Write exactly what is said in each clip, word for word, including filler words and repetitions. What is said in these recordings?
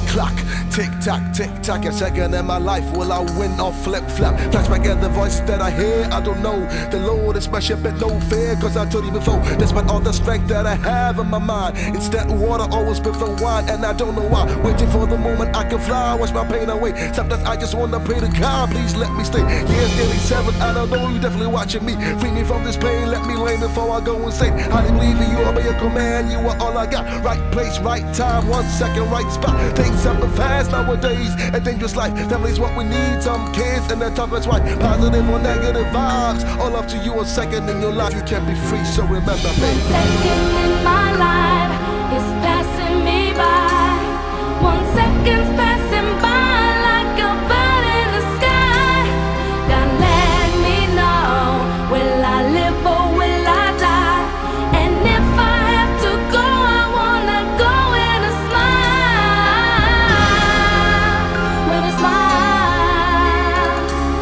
clock. Tick tock, tick tock, a second in my life. Will I win or flip flop? Flashback at the voices that I hear, I don't know. The Lord is my shepherd, no fear, cause I told you before. Despite all the strength that I have in my mind, instead water always prefer wine, and I don't know why. Waiting for the moment I can fly, wash my pain away. Sometimes I just wanna pray to God, please let me stay. Years nearly seven, I don't know, you definitely watching me. Free me from this pain, let me lay before I go insane. I didn't believe in you, obey your command, you are all I got. Right place, right time, one second, right spot. Things happen fast nowadays, a dangerous life. Family's what we need, some kids and they're tough, that's right. Positive or negative vibes, all up to you. A second in your life, you can be free, so remember me. One second in my life is passing me by. One second's passing by like a bird in the sky. God let me know, will I live or will I die? And if I have to go, I wanna go with a smile, with a smile,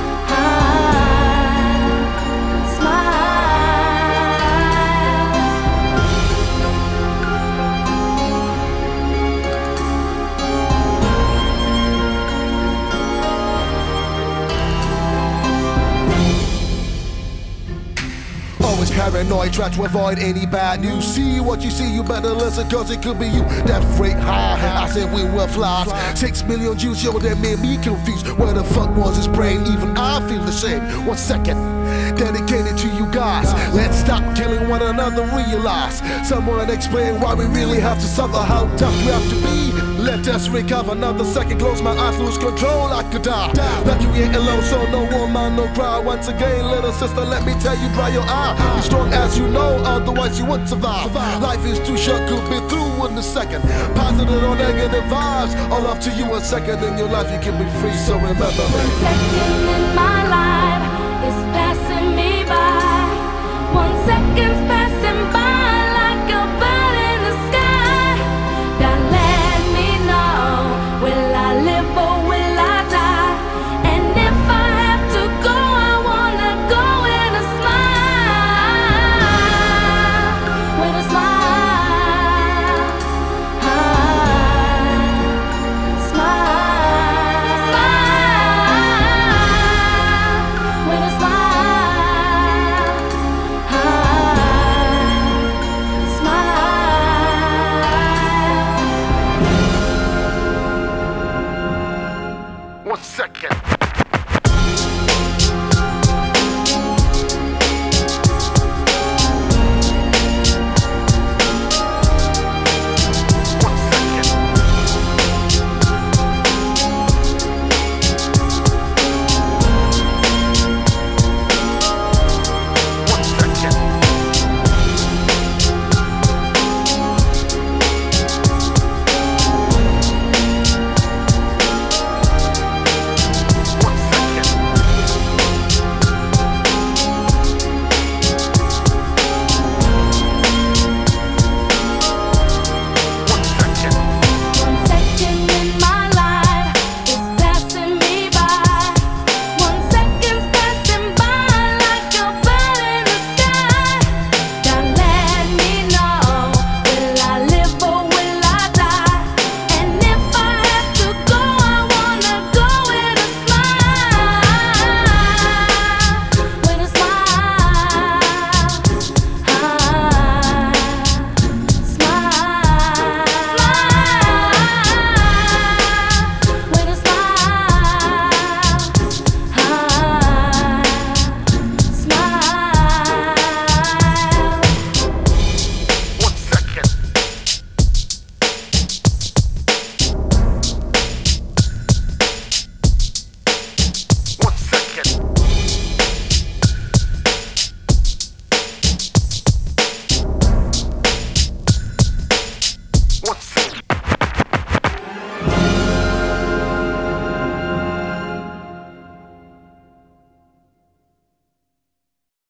smile. Always paranoid, try to avoid any bad news. See what you see, you better listen, cause it could be you. Death rate high, I said we will fly. Six million Jews, yo, that made me confused. Where the fuck was his brain? Even I feel the same. One second, dedicated to you guys. Let's stop killing one another, realize. Someone explain why we really have to suffer, how tough we have to be. Let us recover, another second, close my eyes, lose control, I could die. Lucky we ain't alone, so no woman, no cry. Once again, little sister, let me tell you, dry your eye. Be strong as you know, otherwise you wouldn't survive. Life is too short, could be through in a second. Positive or negative vibes, all up to you. A second in your life, you can be free, so remember me. One second in my life is passing me by. One second